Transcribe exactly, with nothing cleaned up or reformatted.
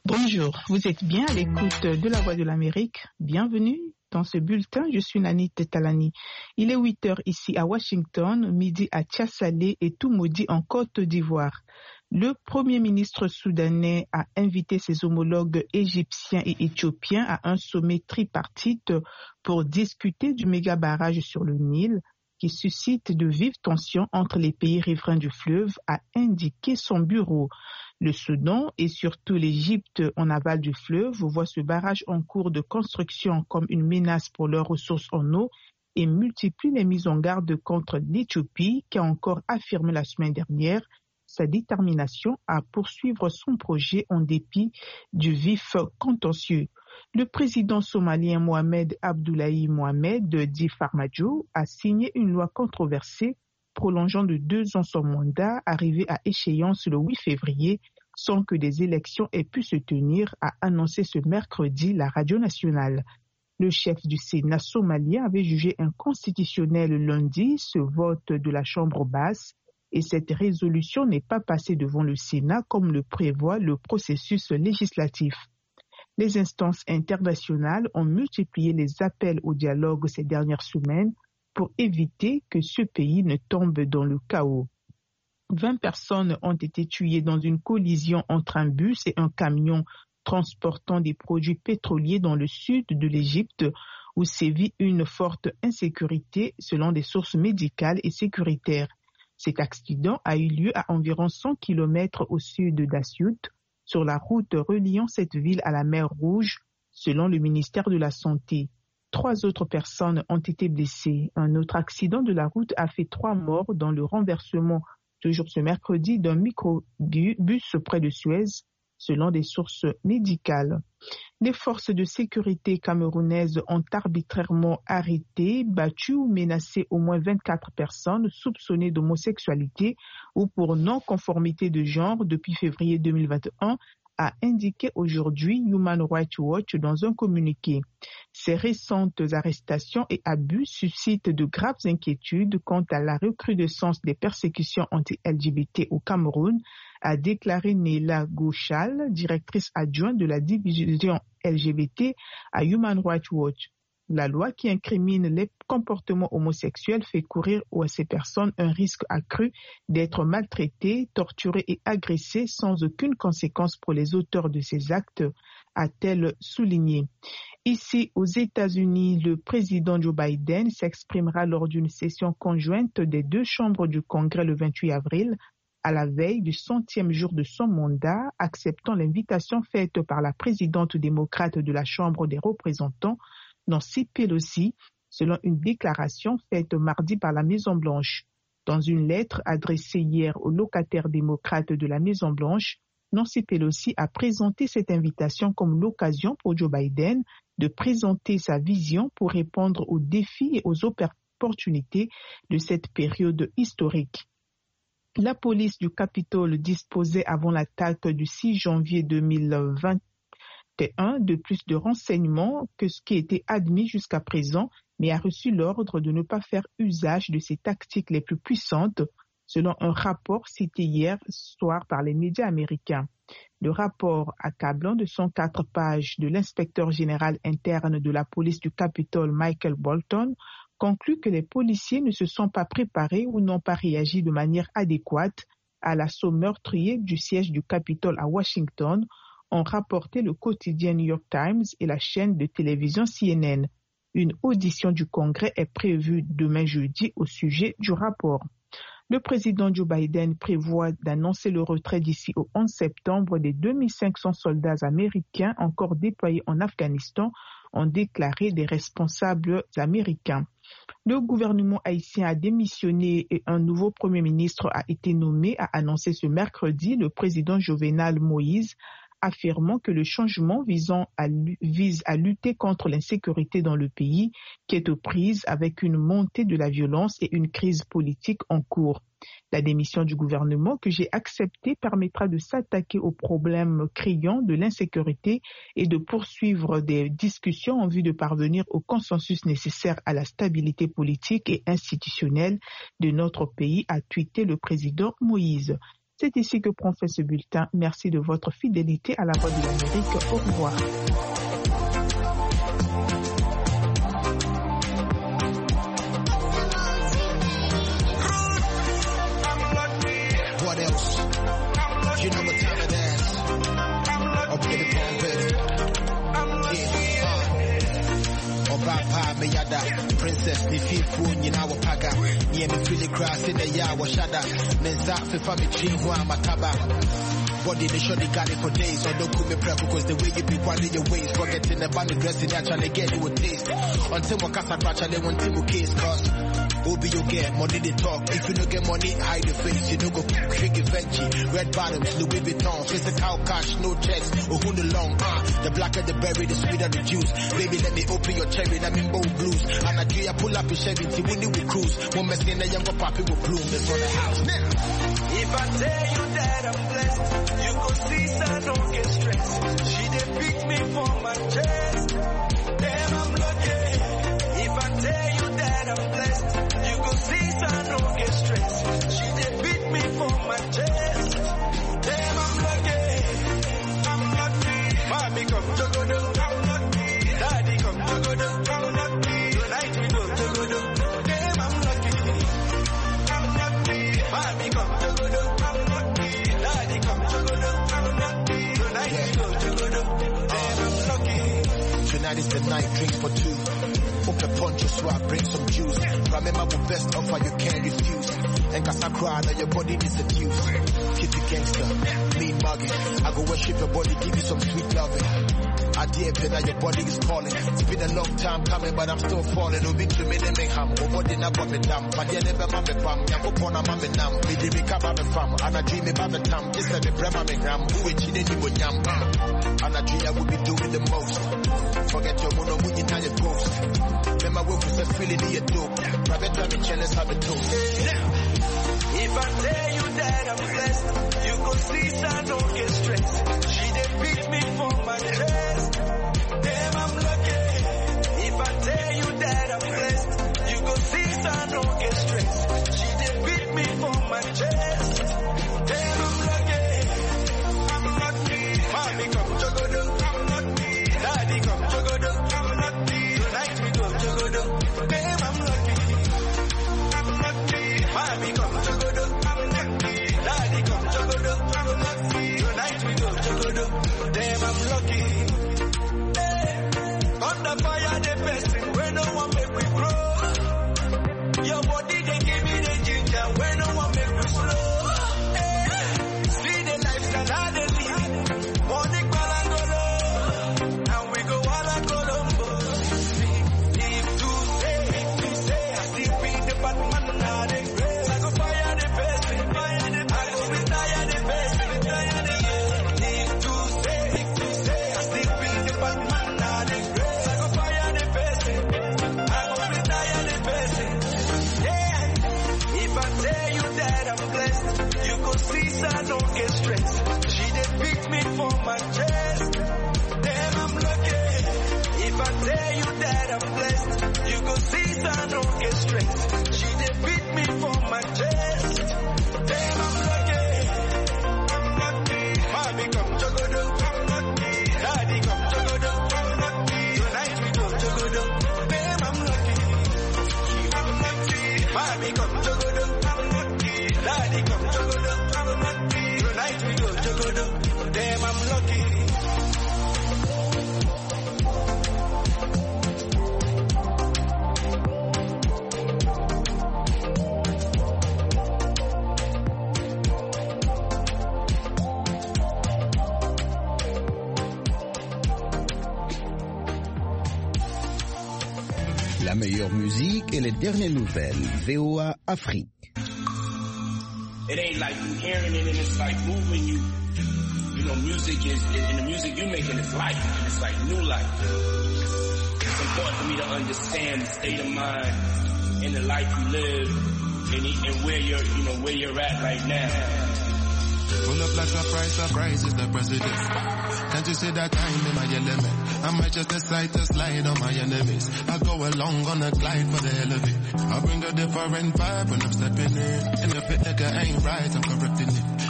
Bonjour, vous êtes bien à l'écoute de La Voix de l'Amérique. Bienvenue dans ce bulletin. Je suis Nanit Talani. Il est huit heures ici à Washington, midi à Tchassalé et Toumoudi en Côte d'Ivoire. Le Premier ministre soudanais a invité ses homologues égyptiens et éthiopiens à un sommet tripartite pour discuter du méga barrage sur le Nil qui suscite de vives tensions entre les pays riverains du fleuve, a indiqué son bureau. Le Soudan et surtout l'Égypte en aval du fleuve voient ce barrage en cours de construction comme une menace pour leurs ressources en eau et multiplient les mises en garde contre l'Éthiopie qui a encore affirmé la semaine dernière sa détermination à poursuivre son projet en dépit du vif contentieux. Le président somalien Mohamed Abdullahi Mohamed, dit Farmajo, a signé une loi controversée prolongeant de deux ans son mandat, arrivé à échéance le huit février, sans que des élections aient pu se tenir, a annoncé ce mercredi la radio nationale. Le chef du Sénat somalien avait jugé inconstitutionnel lundi ce vote de la Chambre basse et cette résolution n'est pas passée devant le Sénat comme le prévoit le processus législatif. Les instances internationales ont multiplié les appels au dialogue ces dernières semaines pour éviter que ce pays ne tombe dans le chaos. vingt personnes ont été tuées dans une collision entre un bus et un camion transportant des produits pétroliers dans le sud de l'Égypte où sévit une forte insécurité selon des sources médicales et sécuritaires. Cet accident a eu lieu à environ cent kilomètres au sud d'Asiout, sur la route reliant cette ville à la mer Rouge, selon le ministère de la Santé. Trois autres personnes ont été blessées. Un autre accident de la route a fait trois morts dans le renversement, toujours ce mercredi, d'un microbus près de Suez, selon des sources médicales. Les forces de sécurité camerounaises ont arbitrairement arrêté, battu ou menacé au moins vingt-quatre personnes soupçonnées d'homosexualité ou pour non-conformité de genre depuis février deux mille vingt et un, a indiqué aujourd'hui Human Rights Watch dans un communiqué. Ces récentes arrestations et abus suscitent de graves inquiétudes quant à la recrudescence des persécutions anti-L G B T au Cameroun, a déclaré Néla Gouchal, directrice adjointe de la division L G B T à Human Rights Watch. La loi qui incrimine les comportements homosexuels fait courir à ces personnes un risque accru d'être maltraitées, torturées et agressées sans aucune conséquence pour les auteurs de ces actes, a-t-elle souligné. Ici, aux États-Unis, le président Joe Biden s'exprimera lors d'une session conjointe des deux chambres du Congrès le vingt-huit avril, à la veille du centième jour de son mandat, acceptant l'invitation faite par la présidente démocrate de la Chambre des représentants, Nancy Pelosi, selon une déclaration faite mardi par la Maison-Blanche. Dans une lettre adressée hier aux locataires démocrates de la Maison-Blanche, Nancy Pelosi a présenté cette invitation comme l'occasion pour Joe Biden de présenter sa vision pour répondre aux défis et aux opportunités de cette période historique. La police du Capitole disposait avant l'attaque du six janvier deux mille vingt et un de plus de renseignements que ce qui était admis jusqu'à présent, mais a reçu l'ordre de ne pas faire usage de ses tactiques les plus puissantes, selon un rapport cité hier soir par les médias américains. Le rapport accablant de cent quatre pages de l'inspecteur général interne de la police du Capitole, Michael Bolton, conclut que les policiers ne se sont pas préparés ou n'ont pas réagi de manière adéquate à l'assaut meurtrier du siège du Capitole à Washington, ont rapporté le quotidien New York Times et la chaîne de télévision C N N. Une audition du Congrès est prévue demain jeudi au sujet du rapport. Le président Joe Biden prévoit d'annoncer le retrait d'ici au onze septembre des deux mille cinq cents soldats américains encore déployés en Afghanistan, ont déclaré des responsables américains. Le gouvernement haïtien a démissionné et un nouveau premier ministre a été nommé, a annoncé ce mercredi le président Jovenel Moïse, affirmant que le changement visant à, vise à lutter contre l'insécurité dans le pays qui est aux prises avec une montée de la violence et une crise politique en cours. La démission du gouvernement que j'ai acceptée permettra de s'attaquer aux problèmes criants de l'insécurité et de poursuivre des discussions en vue de parvenir au consensus nécessaire à la stabilité politique et institutionnelle de notre pays, a tweeté le président Moïse. C'est ici que prend fin ce bulletin. Merci de votre fidélité à la Voix de l'Amérique. Au revoir. What else? You know what time it is. Okay, the phone, baby. Yeah, uh. Oba me yada, princess ni fifu nyina wa paga. Nye me feel grass in the ya wa shada. Nenza fifa me chin hua mataba. Body they surely got it for days. So don't call me prep because the way you be winding your ways. Forgetting about the dressing, actually get it with taste. Until my casa actually want to case cause. Obi you get money they talk. If you don't get money, hide your face. You don't go tricky Fenty. Red bottoms, Louis Vuitton. Physical cash, no checks. Oh, who the long, uh. The blacker the berry, the sweeter the juice. Baby, let me open your cherry. I'm in bold blues. And I do ya pull up a Chevy. We need we cruise. One mess in the younger poppy will bloom. That's on the house. Now. If I tell you that I'm blessed, you go see, so don't get stressed. She did pick me for my chest. Damn, I'm lucky. If I tell you that I'm blessed, you go see, so don't get stressed. She did beat me for my chest. Damn, I'm lucky. I'm lucky. Mommy come jogodo, I'm lucky. Daddy come jogodo, I'm lucky. Tonight we go jogodo. Damn, I'm lucky. I'm lucky. Mommy come jogodo, I'm lucky. Daddy come jogodo, I'm lucky. Tonight we go jogodo. Damn, I'm lucky. Tonight is the night, drinks for two. Open poncho so I bring some juice. Remember the best offer you can't refuse. And cause I cry now your body is seduced. Keep the gangster, mean mugging. I go worship your body, give you some sweet loving. I dare pay now your body is calling. It's been a long time coming but I'm still falling. No big to me they make ham. Oh body na bomb down. But yeah never mame fam. Yango pona mame nam. Me di me kaba me fam. And I dream me mame tam. This time me brema me gram. Who it chine ni mo nyam. And I dream I will be doing the most. Forget your mono when you tell your ghost. Remember when we said feeling in your dope. Private time me challenge have a toast. If I tell you that I'm blessed, you go see, so don't get stressed. She did beat me for my chest. Damn, I'm lucky. If I tell you that I'm blessed, you go see, so don't get stressed. She did beat me for my chest. Damn, I'm lucky. I'm lucky. Mommy come jogodo, I'm lucky. Daddy come jogodo, I'm lucky. Tonight we go jogodo. Damn, I'm lucky. I'm lucky. Mommy come jogodo, I'm lucky. Daddy come jogodo, I'm lucky. Tonight we go jogodo. Damn, I'm lucky. Hey, under fire the person when no one make we grow. Your body they give me the ginger when no one make we slow. Hey, see the lifestyle I dey live. Morning balangolo, and we go wala colombo. If to say, if to say, I still be the bad man now they grace. I go fire the person, fire the I go retire the person, retire the If to say, if to say, I still be the bad man now they grace. I go fire the person, I go retire the person. Yeah, if I tell you that I'm blessed, you go see, so don't get stressed. She did pick me for my chest. Damn, I'm lucky. If I tell you that I'm blessed, you go see, so don't get stressed. She did beat me for my chest. Damn, I'm lucky. I'm lucky. Mommy come jogodo, I'm lucky. Daddy come jogodo, I'm lucky. Tonight we go jogodo. Damn, I'm lucky. I'm lucky. Mommy come jogodo, I'm lucky. Daddy come jogodo, I'm lucky. Tonight we go jogodo. Damn, I'm lucky. La meilleure musique et les dernières nouvelles. V O A Afrique. It ain't like you hearing it and it's like moving you. You know, music is, and the music you making is life. And it's like new life. It's important for me to understand the state of mind and the life you live and, and where you're, you know, where you're at right now. Pull up like surprise, surprise is the president. Can't you see that I'm in my element? I might just decide to slide on my enemies. I go along on a glide for the hell of it. I bring a different vibe when I'm stepping in. And if it nigga ain't right, I'm correcting it.